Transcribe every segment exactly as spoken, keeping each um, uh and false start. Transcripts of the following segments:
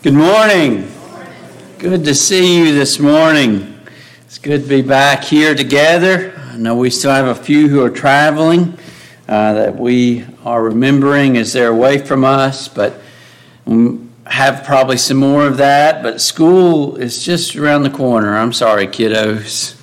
Good morning. Good to see you this morning. It's good to be back here together. I know we still have a few who are traveling uh, that we are remembering as they're away from us, but we have probably some more of that. But school is just around the corner. I'm sorry, kiddos.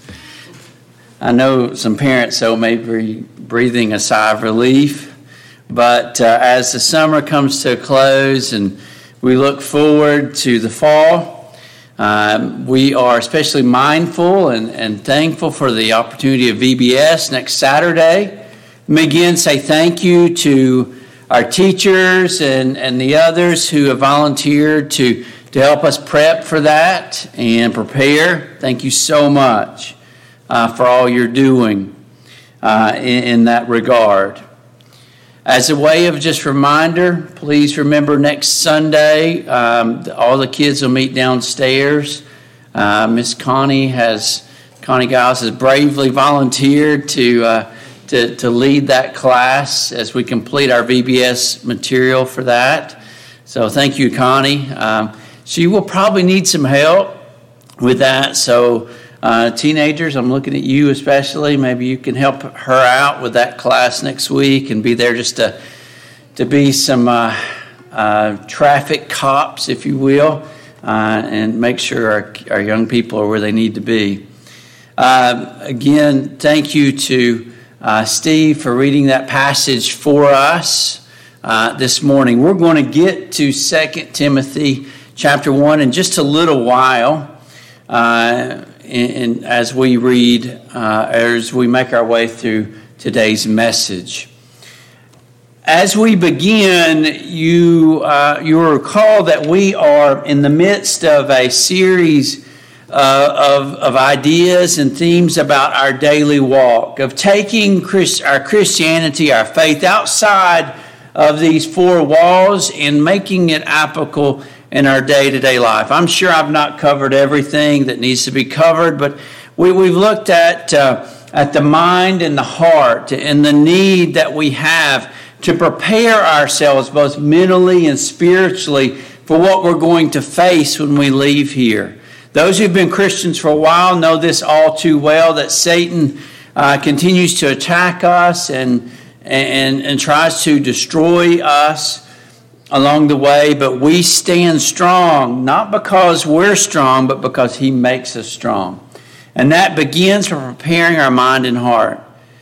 I know some parents, though, may be breathing a sigh of relief. But uh, as the summer comes to a close and we look forward to the fall, Um, we are especially mindful and, and thankful for the opportunity of V B S next Saturday. Let me again say thank you to our teachers and, and the others who have volunteered to, to help us prep for that and prepare. Thank you so much uh, for all you're doing uh, in, in that regard. As a way of just reminder, please remember next Sunday, um, all the kids will meet downstairs. Uh, Miss Connie has, Connie Giles has bravely volunteered to, uh, to to lead that class as we complete our V B S material for that. So thank you, Connie. Um, she will probably need some help with that. So uh, teenagers, I'm looking at you especially. Maybe you can help her out with that class next week and be there just to to be some uh, uh, traffic cops, if you will, uh, and make sure our, our young people are where they need to be. Uh, again, thank you to uh, Steve for reading that passage for us uh, this morning. We're going to get to Second Timothy chapter one in just a little while. Uh, And as we read, uh, as we make our way through today's message. As we begin, you uh, you will recall that we are in the midst of a series uh, of, of ideas and themes about our daily walk, of taking Christ, our Christianity, our faith, outside of these four walls and making it applicable in our day-to-day life. I'm sure I've not covered everything that needs to be covered, but we, we've looked at uh, at the mind and the heart and the need that we have to prepare ourselves both mentally and spiritually for what we're going to face when we leave here. Those who've been Christians for a while know this all too well, that Satan uh, continues to attack us and, and, and tries to destroy us along the way, but we stand strong, not because we're strong, but because he makes us strong. And that begins from preparing our mind and heart.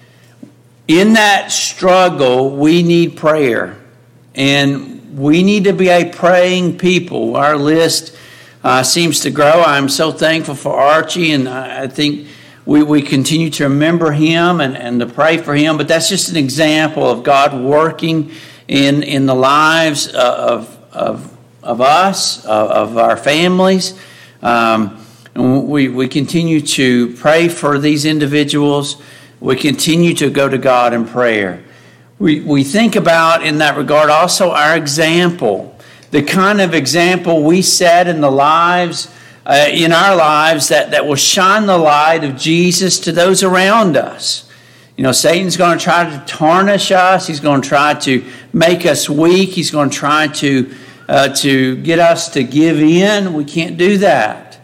In that struggle, we need prayer, and we need to be a praying people. Our list uh, seems to grow. I'm so thankful for Archie, and I think we, we continue to remember him and, and to pray for him, but that's just an example of God working in in the lives of of of us, of, of our families. Um, and we, we continue to pray for these individuals. We continue to go to God in prayer. We, we think about, in that regard, also our example, the kind of example we set in the lives, uh, in our lives that, that will shine the light of Jesus to those around us. You know, Satan's going to try to tarnish us. He's going to try to make us weak. He's going to try to uh, to get us to give in. We can't do that.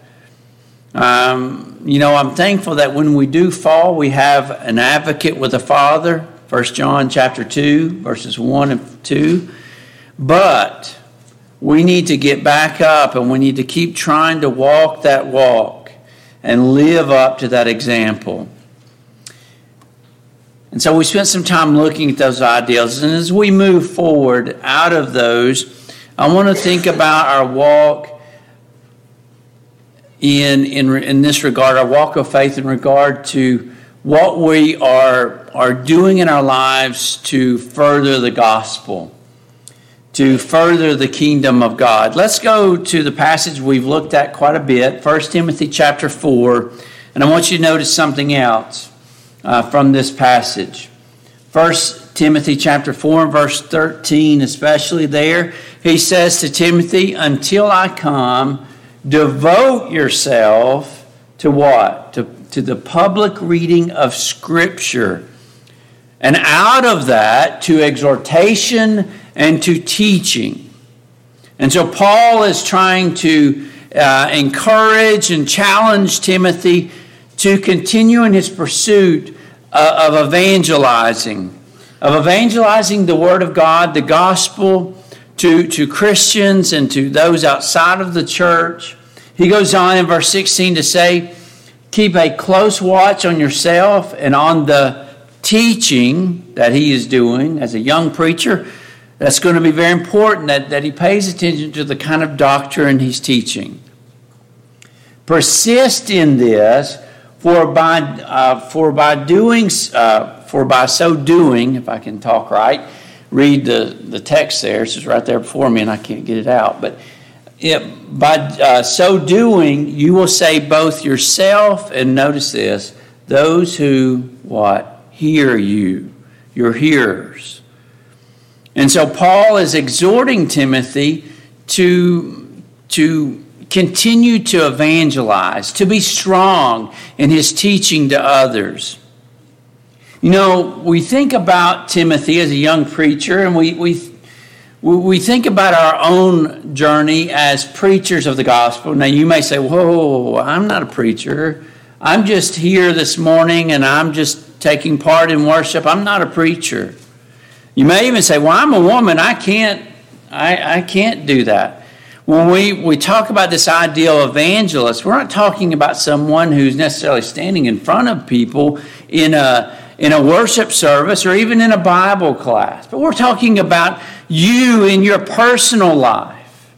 Um, you know, I'm thankful that when we do fall, we have an advocate with the Father. First John chapter two, verses one and two. But we need to get back up, and we need to keep trying to walk that walk and live up to that example. And so we spent some time looking at those ideals. And as we move forward out of those, I want to think about our walk in, in, in this regard, our walk of faith in regard to what we are, are doing in our lives to further the gospel, to further the kingdom of God. Let's go to the passage we've looked at quite a bit, First Timothy chapter four. And I want you to notice something else. Uh, from this passage. First Timothy chapter four and verse thirteen, especially there, he says to Timothy, until I come, devote yourself to what? To, to the public reading of Scripture. And out of that, to exhortation and to teaching. And so Paul is trying to uh, encourage and challenge Timothy to continue in his pursuit uh, of evangelizing, of evangelizing the Word of God, the gospel, to, to Christians and to those outside of the church. He goes on in verse sixteen to say, keep a close watch on yourself and on the teaching that he is doing as a young preacher. That's going to be very important that, that he pays attention to the kind of doctrine he's teaching. Persist in this, for by uh, for by doing uh, for by so doing, if I can talk right, read the, the text there. It's just right there before me, and I can't get it out. But it, by uh, so doing, you will save both yourself and, notice this, those who what hear you, your hearers. And so Paul is exhorting Timothy to, to continue to evangelize, to be strong in his teaching to others. You know, we think about Timothy as a young preacher, and we, we, we think about our own journey as preachers of the gospel. Now, you may say, whoa, I'm not a preacher. I'm just here this morning, and I'm just taking part in worship. I'm not a preacher. You may even say, well, I'm a woman. I can't, I, I can't do that. When we, we talk about this ideal evangelist, we're not talking about someone who's necessarily standing in front of people in a, in a worship service or even in a Bible class. But we're talking about you in your personal life.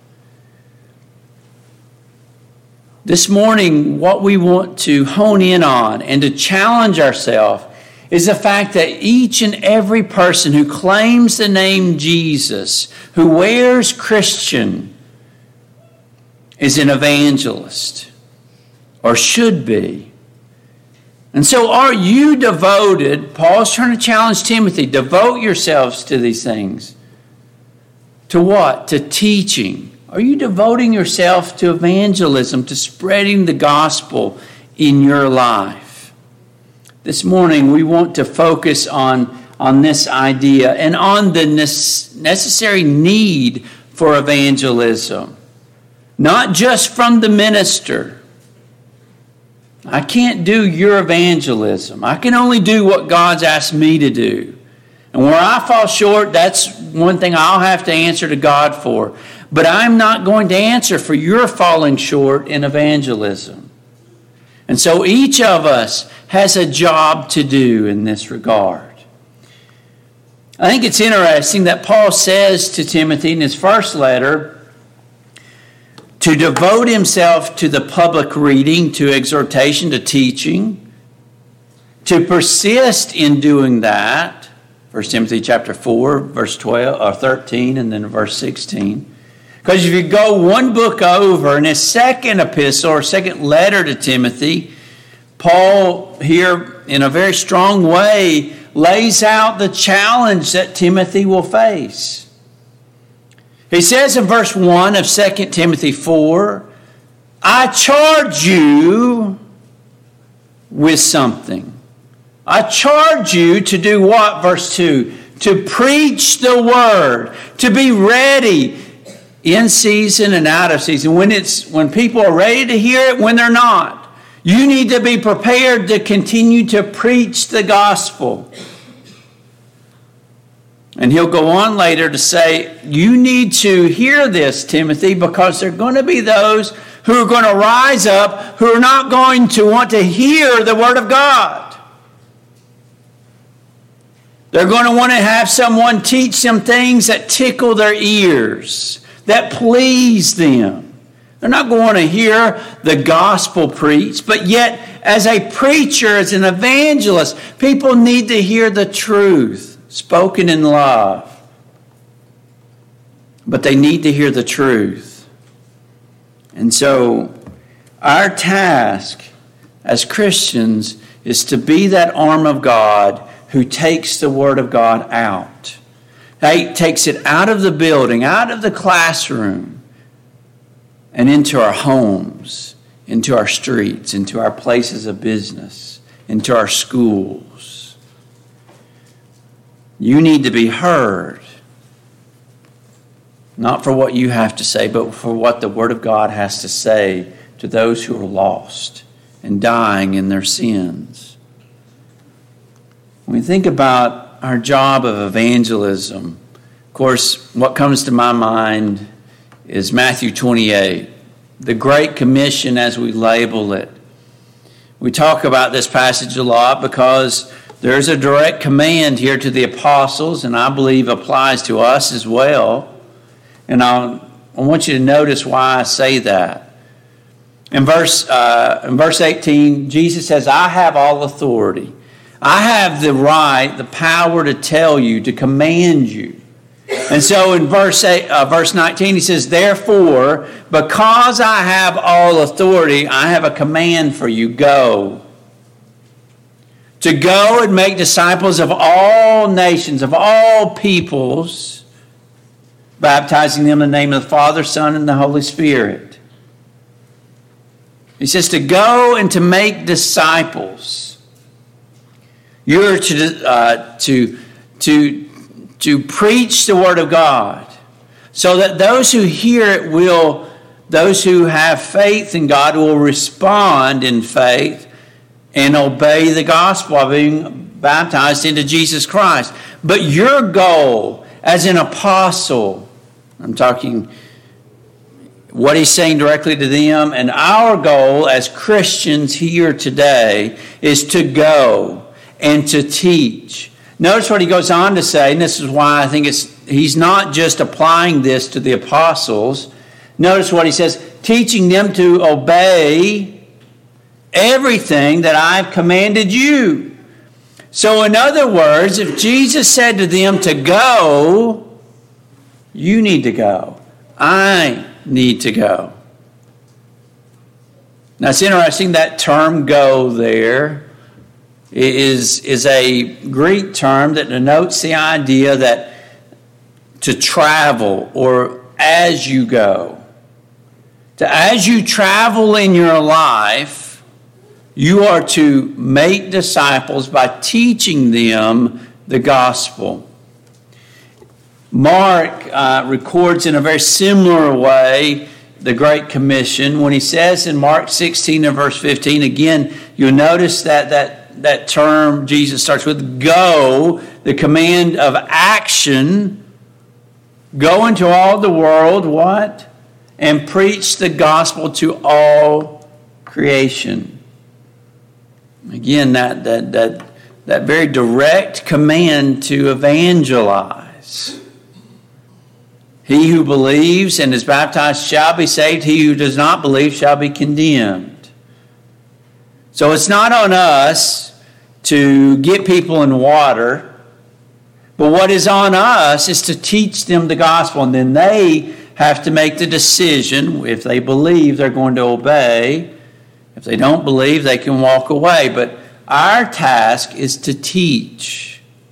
This morning, what we want to hone in on and to challenge ourselves is the fact that each and every person who claims the name Jesus, who wears Christian, is an evangelist, or should be. And so are you devoted? Paul's trying to challenge Timothy, devote yourselves to these things. To what? To teaching. Are you devoting yourself to evangelism, to spreading the gospel in your life? This morning, we want to focus on, on this idea and on the necessary need for evangelism. Not just from the minister. I can't do your evangelism. I can only do what God's asked me to do. And where I fall short, that's one thing I'll have to answer to God for. But I'm not going to answer for your falling short in evangelism. And so each of us has a job to do in this regard. I think it's interesting that Paul says to Timothy in his first letter to devote himself to the public reading, to exhortation, to teaching, to persist in doing that. First Timothy chapter four, verse twelve or thirteen, and then verse sixteen. Because if you go one book over in his second epistle or second letter to Timothy, Paul here in a very strong way lays out the challenge that Timothy will face. He says in verse one of Second Timothy four, I charge you with something. I charge you to do what? Verse two, to preach the word, to be ready in season and out of season. When it's when people are ready to hear it, when they're not. You need to be prepared to continue to preach the gospel. And he'll go on later to say, you need to hear this, Timothy, because there are going to be those who are going to rise up who are not going to want to hear the word of God. They're going to want to have someone teach them things that tickle their ears, that please them. They're not going to hear the gospel preached, but yet as a preacher, as an evangelist, people need to hear the truth spoken in love. But they need to hear the truth. And so our task as Christians is to be that arm of God who takes the word of God out. He takes it out of the building, out of the classroom, and into our homes, into our streets, into our places of business, into our schools. You need to be heard. Not for what you have to say, but for what the Word of God has to say to those who are lost and dying in their sins. When we think about our job of evangelism, of course, what comes to my mind is Matthew twenty-eight, the Great Commission as we label it. We talk about this passage a lot because there's a direct command here to the apostles, and I believe applies to us as well. And I'll, I want you to notice why I say that. In verse, uh, in verse eighteen, Jesus says, I have all authority. I have the right, the power to tell you, to command you. And so in verse eight, uh, verse nineteen, he says, therefore, because I have all authority, I have a command for you. Go. To go and make disciples of all nations, of all peoples, baptizing them in the name of the Father, Son, and the Holy Spirit. He says to go and to make disciples. You're to, uh, to, to, to preach the Word of God so that those who hear it will, those who have faith in God will respond in faith and obey the gospel of being baptized into Jesus Christ. But your goal as an apostle, I'm talking what he's saying directly to them, and our goal as Christians here today is to go and to teach. Notice what he goes on to say, and this is why I think it's he's not just applying this to the apostles. Notice what he says, teaching them to obey everything that I've commanded you. So in other words, if Jesus said to them to go, you need to go. I need to go. Now it's interesting that term go there is, is a Greek term that denotes the idea that to travel or as you go. To as you travel in your life, you are to make disciples by teaching them the gospel. Mark uh, records in a very similar way the Great Commission when he says in Mark sixteen and verse fifteen, again, you'll notice that that, that term Jesus starts with go, the command of action, go into all the world, what? And preach the gospel to all creation. Again, that, that, that, that very direct command to evangelize. He who believes and is baptized shall be saved. He who does not believe shall be condemned. So it's not on us to get people in water, but what is on us is to teach them the gospel, and then they have to make the decision. If they believe, they're going to obey. If they don't believe, they can walk away. But our task is to teach.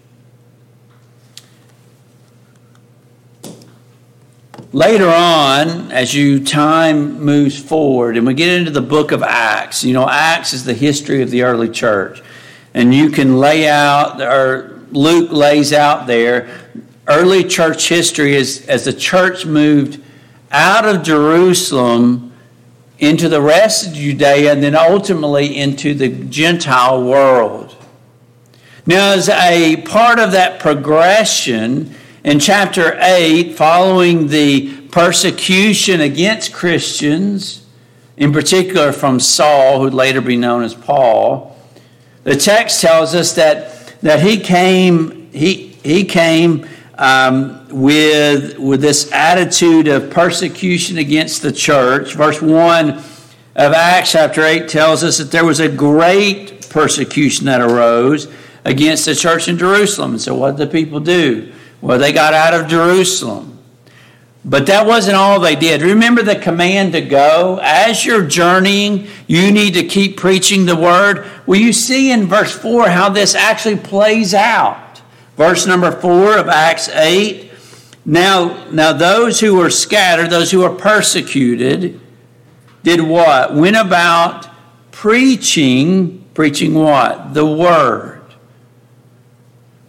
Later on, as you time moves forward, and we get into the book of Acts, you know, Acts is the history of the early church. And you can lay out, or Luke lays out there, early church history is as the church moved out of Jerusalem into the rest of Judea and then ultimately into the Gentile world. Now, as a part of that progression, in chapter eight, following the persecution against Christians, in particular from Saul, who would later be known as Paul, the text tells us that, that he came, he, he came um, with, with this attitude of persecution against the church. Verse one of Acts chapter eight tells us that there was a great persecution that arose against the church in Jerusalem. And so what did the people do? Well, they got out of Jerusalem. But that wasn't all they did. Remember the command to go? As you're journeying, you need to keep preaching the word. Well, you see in verse four how this actually plays out. Verse number four of Acts eight. Now, now those who were scattered, those who were persecuted, did what? Went about preaching, preaching what? The word.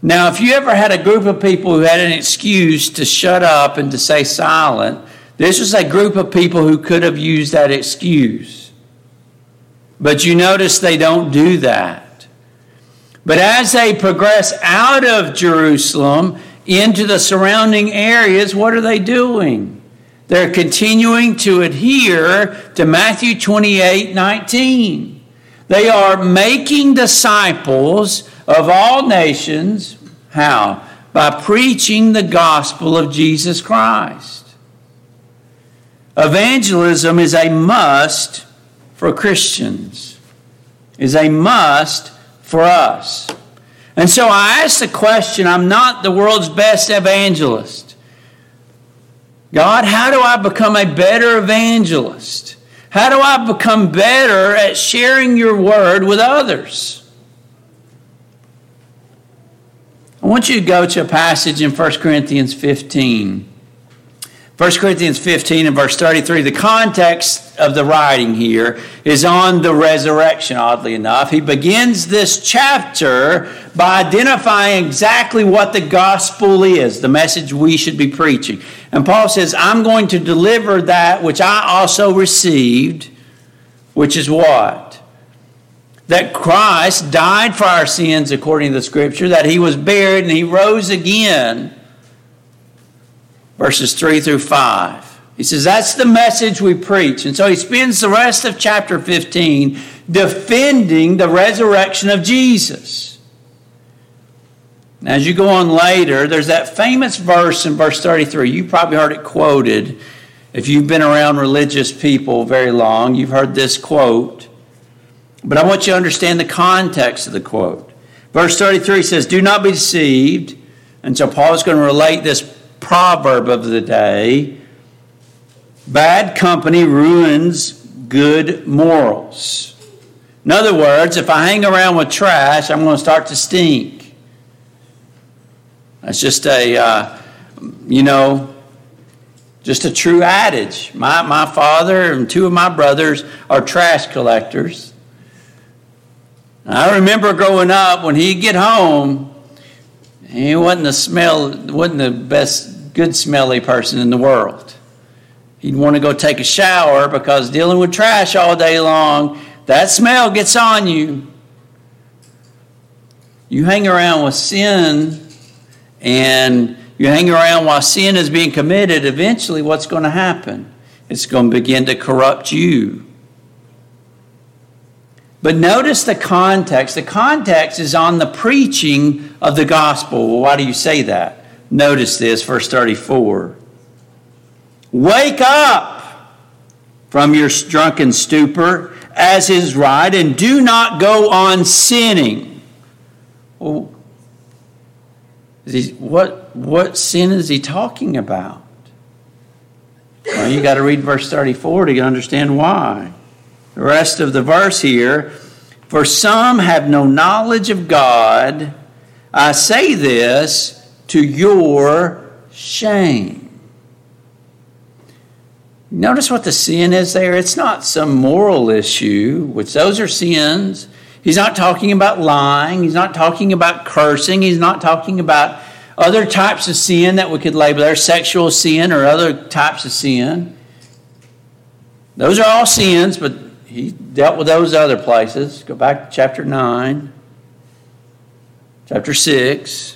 Now, if you ever had a group of people who had an excuse to shut up and to stay silent, this was a group of people who could have used that excuse. But you notice they don't do that. But as they progress out of Jerusalem into the surrounding areas, what are they doing? They're continuing to adhere to Matthew twenty-eight nineteen. They are making disciples of all nations. How? By preaching the gospel of Jesus Christ. Evangelism is a must for Christians, is a must for us. And so I ask the question, I'm not the world's best evangelist. God, how do I become a better evangelist? How do I become better at sharing your word with others? I want you to go to a passage in First Corinthians fifteen. First Corinthians fifteen and verse thirty-three. The context of the writing here is on the resurrection, oddly enough. He begins this chapter by identifying exactly what the gospel is, the message we should be preaching. And Paul says, I'm going to deliver that which I also received, which is what? That Christ died for our sins according to the Scripture, that he was buried and he rose again. Verses three through five. He says that's the message we preach. And so he spends the rest of chapter fifteen defending the resurrection of Jesus. Now, as you go on later, there's that famous verse in verse thirty-three. You probably heard it quoted. If you've been around religious people very long, you've heard this quote. But I want you to understand the context of the quote. Verse thirty-three says, do not be deceived. And so Paul is going to relate this proverb of the day. Bad company ruins good morals. In other words, if I hang around with trash, I'm going to start to stink. That's just a, uh, you know, just a true adage. My, my father and two of my brothers are trash collectors. I remember growing up, when he'd get home, he wasn't the smell, wasn't the best, good smelly person in the world. He'd want to go take a shower because dealing with trash all day long, that smell gets on you. You hang around with sin, and you hang around while sin is being committed, eventually what's going to happen? It's going to begin to corrupt you. But notice the context. The context is on the preaching of the gospel. Well, why do you say that? Notice this, verse thirty-four. Wake up from your drunken stupor, as is right, and do not go on sinning. Well, is he, what, what sin is he talking about? Well, you got to read verse thirty-four to understand why. The rest of the verse here, for some have no knowledge of God. I say this to your shame. Notice what the sin is there. It's not some moral issue, which those are sins. He's not talking about lying. He's not talking about cursing. He's not talking about other types of sin that we could label there, sexual sin or other types of sin. Those are all sins, but he dealt with those other places. Go back to chapter nine, chapter six.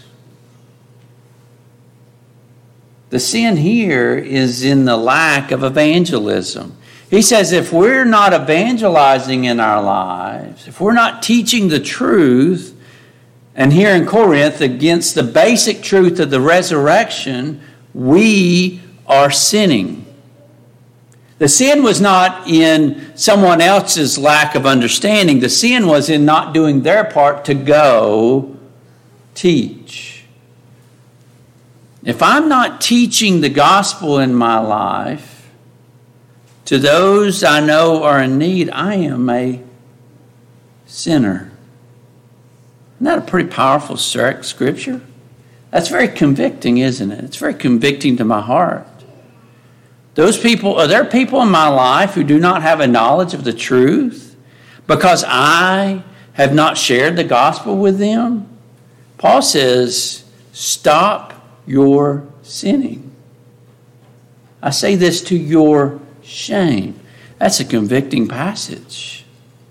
The sin here is in the lack of evangelism. He says if we're not evangelizing in our lives, if we're not teaching the truth, and here in Corinth, against the basic truth of the resurrection, we are sinning. The sin was not in someone else's lack of understanding. The sin was in not doing their part to go teach. If I'm not teaching the gospel in my life to those I know are in need, I am a sinner. Isn't that a pretty powerful scripture? That's very convicting, isn't it? It's very convicting to my heart. Those people, are there people in my life who do not have a knowledge of the truth because I have not shared the gospel with them? Paul says, stop your sinning. I say this to your shame. That's a convicting passage.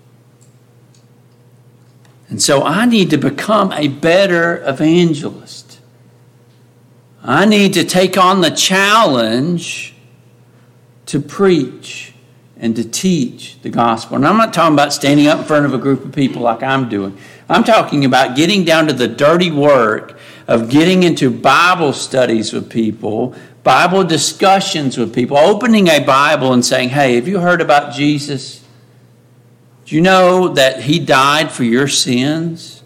And so I need to become a better evangelist. I need to take on the challenge to preach and to teach the gospel. And I'm not talking about standing up in front of a group of people like I'm doing. I'm talking about getting down to the dirty work of getting into Bible studies with people, Bible discussions with people, opening a Bible and saying, hey, have you heard about Jesus? Do you know that he died for your sins?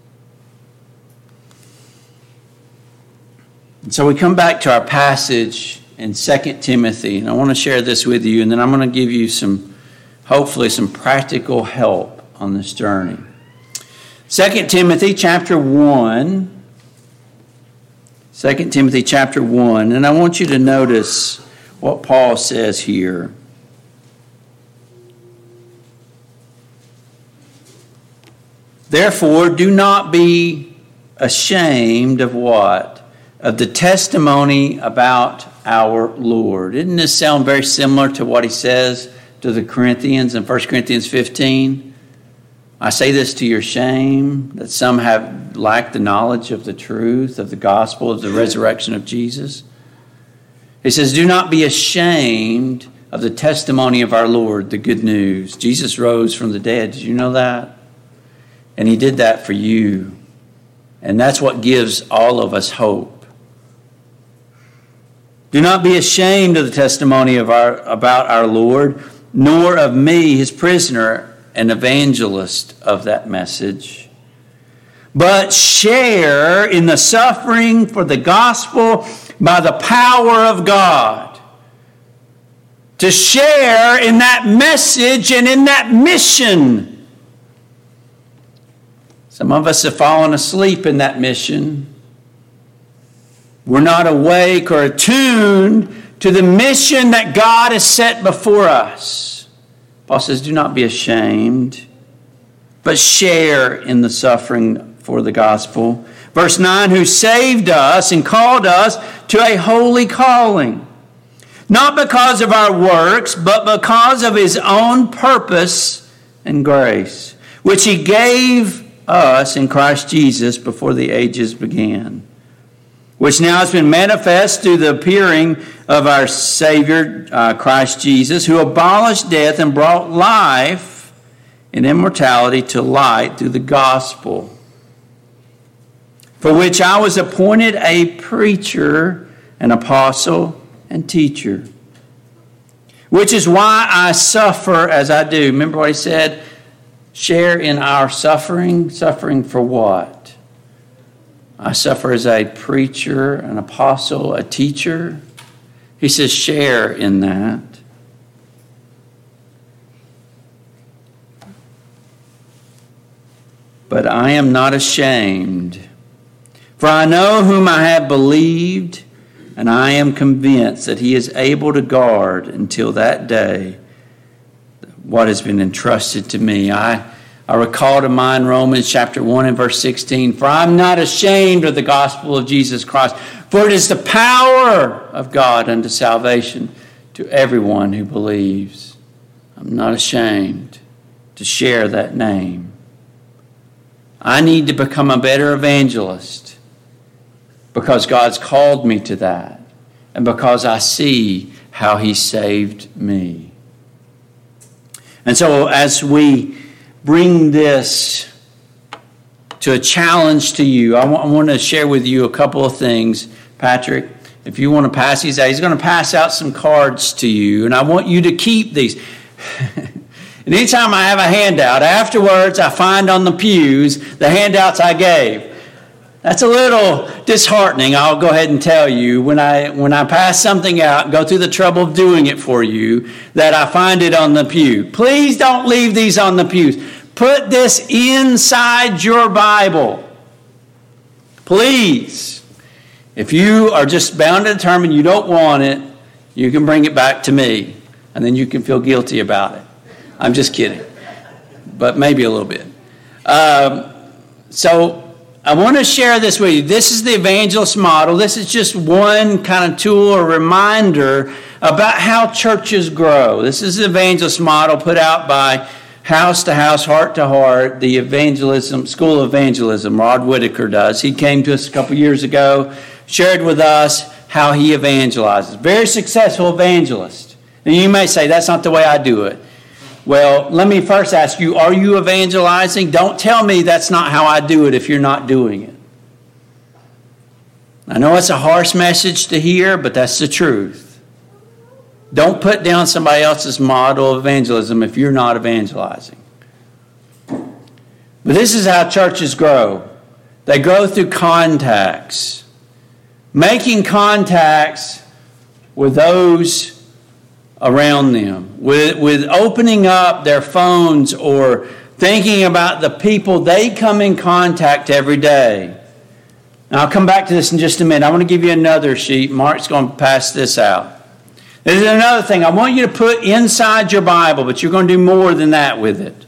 And so we come back to our passage in Second Timothy, and I want to share this with you, and then I'm going to give you some, hopefully some practical help on this journey. Second Timothy chapter one. Second Timothy chapter one, and I want you to notice what Paul says here. Therefore, do not be ashamed of what? Of the testimony about our Lord. Didn't this sound very similar to what he says to the Corinthians in First Corinthians fifteen? I say this to your shame, that some have lacked the knowledge of the truth, of the gospel, of the resurrection of Jesus. He says, do not be ashamed of the testimony of our Lord, the good news. Jesus rose from the dead. Did you know that? And he did that for you. And that's what gives all of us hope. Do not be ashamed of the testimony of our about our Lord, nor of me, his prisoner, an evangelist of that message, but share in the suffering for the gospel by the power of God. To share in that message and in that mission. Some of us have fallen asleep in that mission. We're not awake or attuned to the mission that God has set before us. Paul says, do not be ashamed, but share in the suffering for the gospel. Verse nine, who saved us and called us to a holy calling, not because of our works, but because of his own purpose and grace, which he gave us in Christ Jesus before the ages began, which now has been manifest through the appearing of our Savior, uh, Christ Jesus, who abolished death and brought life and immortality to light through the gospel, for which I was appointed a preacher, an apostle, and teacher, which is why I suffer as I do. Remember what he said? Share in our suffering. Suffering for what? I suffer as a preacher, an apostle, a teacher. He says, share in that. But I am not ashamed, for I know whom I have believed, and I am convinced that he is able to guard until that day what has been entrusted to me. I I recall to mind Romans chapter one and verse sixteen, for I'm not ashamed of the gospel of Jesus Christ, for it is the power of God unto salvation to everyone who believes. I'm not ashamed to share that name. I need to become a better evangelist because God's called me to that and because I see how he saved me. And so as we bring this to a challenge to you, I want, I want to share with you a couple of things. Patrick, if you want to pass these out, he's going to pass out some cards to you, and I want you to keep these. And anytime I have a handout, afterwards I find on the pews the handouts I gave. That's a little disheartening, I'll go ahead and tell you. When I when I pass something out, go through the trouble of doing it for you, that I find it on the pew. Please don't leave these on the pews. Put this inside your Bible. Please. If you are just bound and determined you don't want it, you can bring it back to me, and then you can feel guilty about it. I'm just kidding, but maybe a little bit. Um, so I want to share this with you. This is the evangelist model. This is just one kind of tool or reminder about how churches grow. This is the evangelist model put out by House to House, Heart to Heart, the evangelism, School of Evangelism. Rod Whitaker does. He came to us a couple years ago, shared with us how he evangelizes. Very successful evangelist. And you may say, that's not the way I do it. Well, let me first ask you, are you evangelizing? Don't tell me that's not how I do it if you're not doing it. I know it's a harsh message to hear, but that's the truth. Don't put down somebody else's model of evangelism if you're not evangelizing. But this is how churches grow. They grow through contacts. Making contacts with those around them, with, with opening up their phones or thinking about the people they come in contact every day. Now, I'll come back to this in just a minute. I want to give you another sheet. Mark's going to pass this out. There's another thing I want you to put inside your Bible, but you're going to do more than that with it.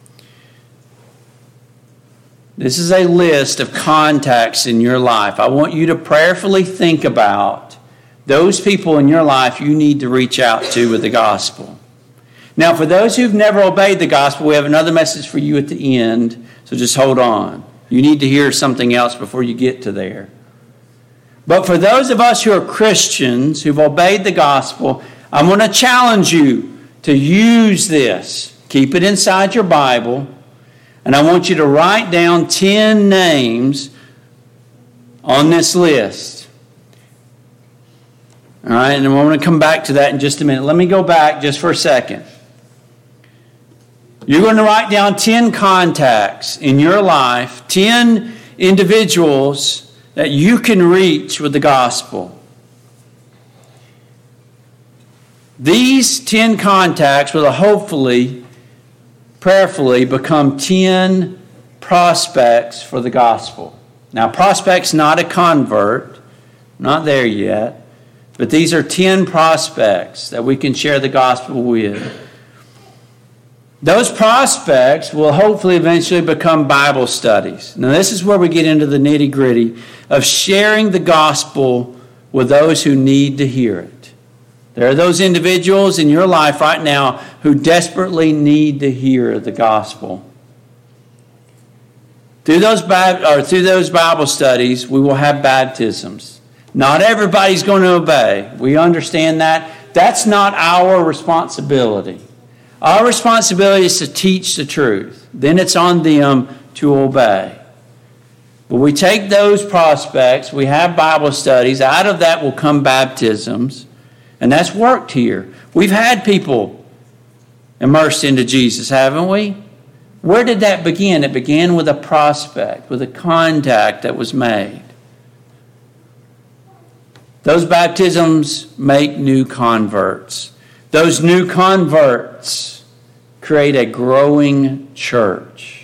This is a list of contacts in your life. I want you to prayerfully think about those people in your life you need to reach out to with the gospel. Now, for those who've never obeyed the gospel, we have another message for you at the end, so just hold on. You need to hear something else before you get to there. But for those of us who are Christians, who've obeyed the gospel, I'm going to challenge you to use this. Keep it inside your Bible, and I want you to write down ten names on this list. All right, and we're going to come back to that in just a minute. Let me go back just for a second. You're going to write down ten contacts in your life, ten individuals that you can reach with the gospel. These ten contacts will hopefully, prayerfully, become ten prospects for the gospel. Now, prospect's not a convert, not there yet. But these are ten prospects that we can share the gospel with. Those prospects will hopefully eventually become Bible studies. Now, this is where we get into the nitty-gritty of sharing the gospel with those who need to hear it. There are those individuals in your life right now who desperately need to hear the gospel. Through those, or through those Bible studies, we will have baptisms. Not everybody's going to obey. We understand that. That's not our responsibility. Our responsibility is to teach the truth. Then it's on them to obey. But we take those prospects, we have Bible studies. Out of that will come baptisms. And that's worked here. We've had people immersed into Jesus, haven't we? Where did that begin? It began with a prospect, with a contact that was made. Those baptisms make new converts. Those new converts create a growing church.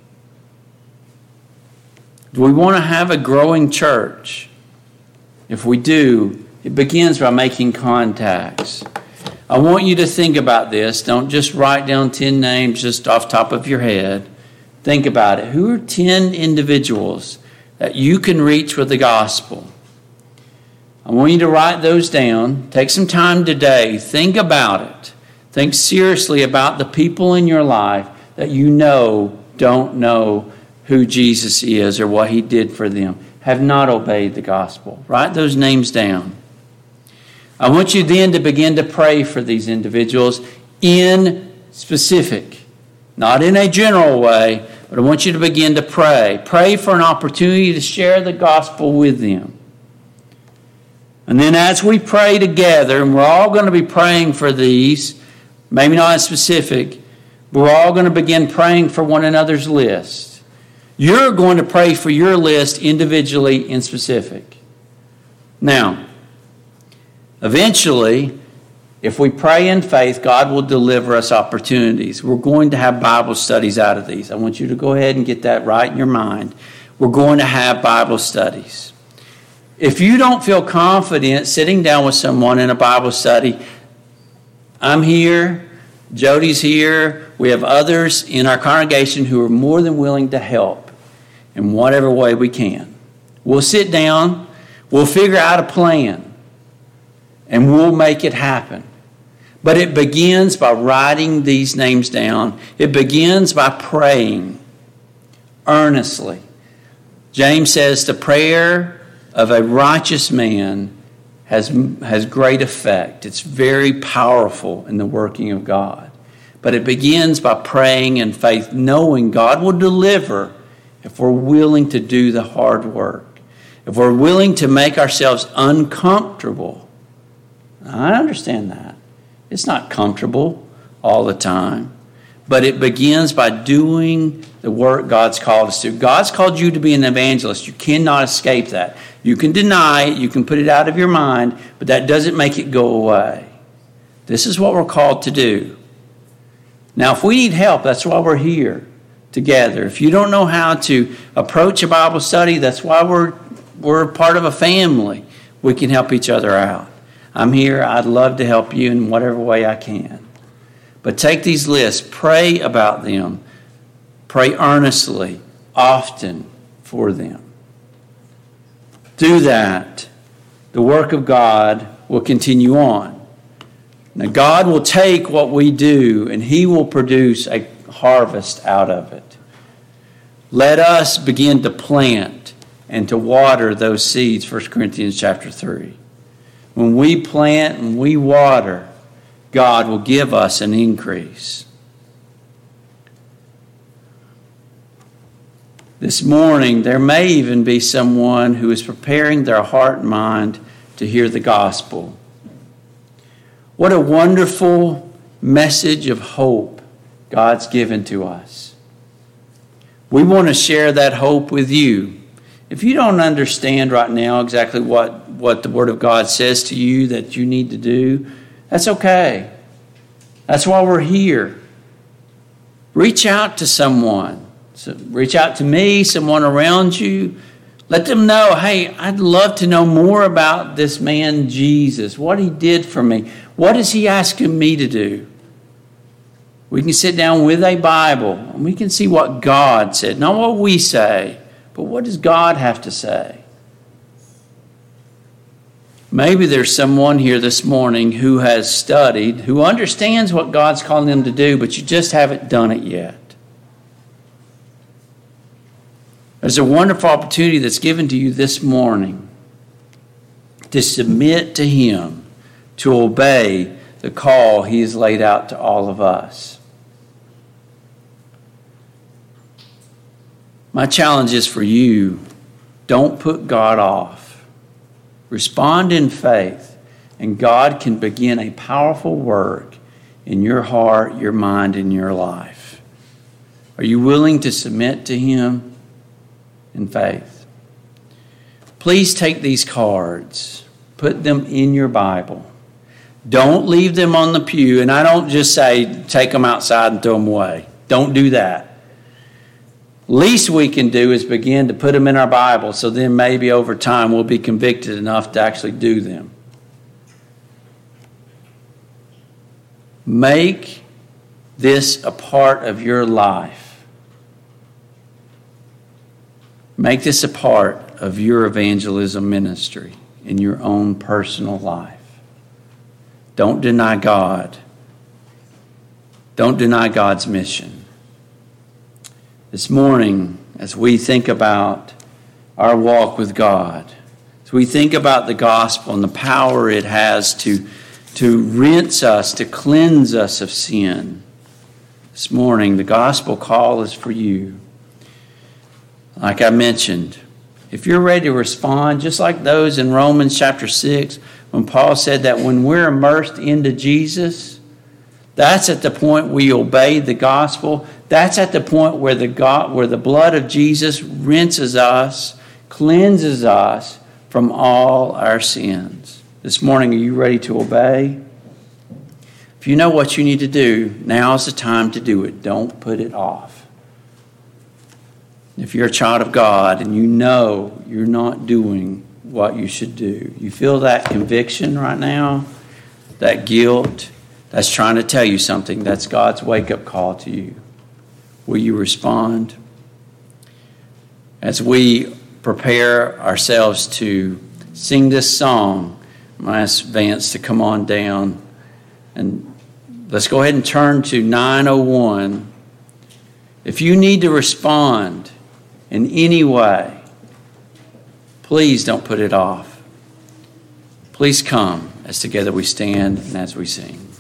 Do we want to have a growing church? If we do, it begins by making contacts. I want you to think about this. Don't just write down ten names just off the top of your head. Think about it. Who are ten individuals that you can reach with the gospel? I want you to write those down. Take some time today. Think about it. Think seriously about the people in your life that you know don't know who Jesus is or what he did for them, have not obeyed the gospel. Write those names down. I want you then to begin to pray for these individuals in specific, not in a general way, but I want you to begin to pray. Pray for an opportunity to share the gospel with them. And then as we pray together, and we're all going to be praying for these, maybe not specific, but we're all going to begin praying for one another's list. You're going to pray for your list individually and specific. Now, eventually, if we pray in faith, God will deliver us opportunities. We're going to have Bible studies out of these. I want you to go ahead and get that right in your mind. We're going to have Bible studies. If you don't feel confident sitting down with someone in a Bible study, I'm here, Jody's here, we have others in our congregation who are more than willing to help. in whatever way we can. We'll sit down, we'll figure out a plan, and we'll make it happen. But it begins by writing these names down. It begins by praying earnestly. James says the prayer of a righteous man has, has great effect. It's very powerful in the working of God. But it begins by praying in faith, knowing God will deliver if we're willing to do the hard work. If we're willing to make ourselves uncomfortable. I understand that. It's not comfortable all the time. But it begins by doing the work God's called us to. God's called you to be an evangelist. You cannot escape that. You can deny it. You can put it out of your mind. But that doesn't make it go away. This is what we're called to do. Now, if we need help, that's why we're here together. If you don't know how to approach a Bible study, that's why we're, we're part of a family. We can help each other out. I'm here. I'd love to help you in whatever way I can. But take these lists. Pray about them. Pray earnestly, often for them. Do that. The work of God will continue on. Now, God will take what we do and He will produce a harvest out of it. Let us begin to plant and to water those seeds, First Corinthians chapter three. When we plant and we water, God will give us an increase. This morning, there may even be someone who is preparing their heart and mind to hear the gospel. What a wonderful message of hope God's given to us. We want to share that hope with you. If you don't understand right now exactly what, what the Word of God says to you that you need to do, that's okay. That's why we're here. Reach out to someone. So reach out to me, someone around you. Let them know, hey, I'd love to know more about this man Jesus, what he did for me. What is he asking me to do? We can sit down with a Bible and we can see what God said. Not what we say, but what does God have to say? Maybe there's someone here this morning who has studied, who understands what God's calling them to do, but you just haven't done it yet. There's a wonderful opportunity that's given to you this morning to submit to Him, to obey the call He has laid out to all of us. My challenge is for you, don't put God off. Respond in faith, and God can begin a powerful work in your heart, your mind, and your life. Are you willing to submit to Him in faith? Please take these cards, put them in your Bible. Don't leave them on the pew, and I don't just say take them outside and throw them away. Don't do that. Least we can do is begin to put them in our Bible, so then maybe over time we'll be convicted enough to actually do them. Make this a part of your life. Make this a part of your evangelism ministry in your own personal life. Don't deny God. Don't deny God's mission. This morning, as we think about our walk with God, as we think about the gospel and the power it has to, to rinse us, to cleanse us of sin, this morning the gospel call is for you. Like I mentioned, if you're ready to respond, just like those in Romans chapter six, when Paul said that when we're immersed into Jesus, that's at the point we obey the gospel. That's at the point where the God, where the blood of Jesus rinses us, cleanses us from all our sins. This morning, are you ready to obey? If you know what you need to do, now's the time to do it. Don't put it off. If you're a child of God and you know you're not doing what you should do, you feel that conviction right now, that guilt, that's trying to tell you something. That's God's wake-up call to you. Will you respond? as we prepare ourselves to sing this song, I'm going to ask Vance to come on down. And let's go ahead and turn to nine oh one. If you need to respond in any way, please don't put it off. Please come as together we stand and as we sing.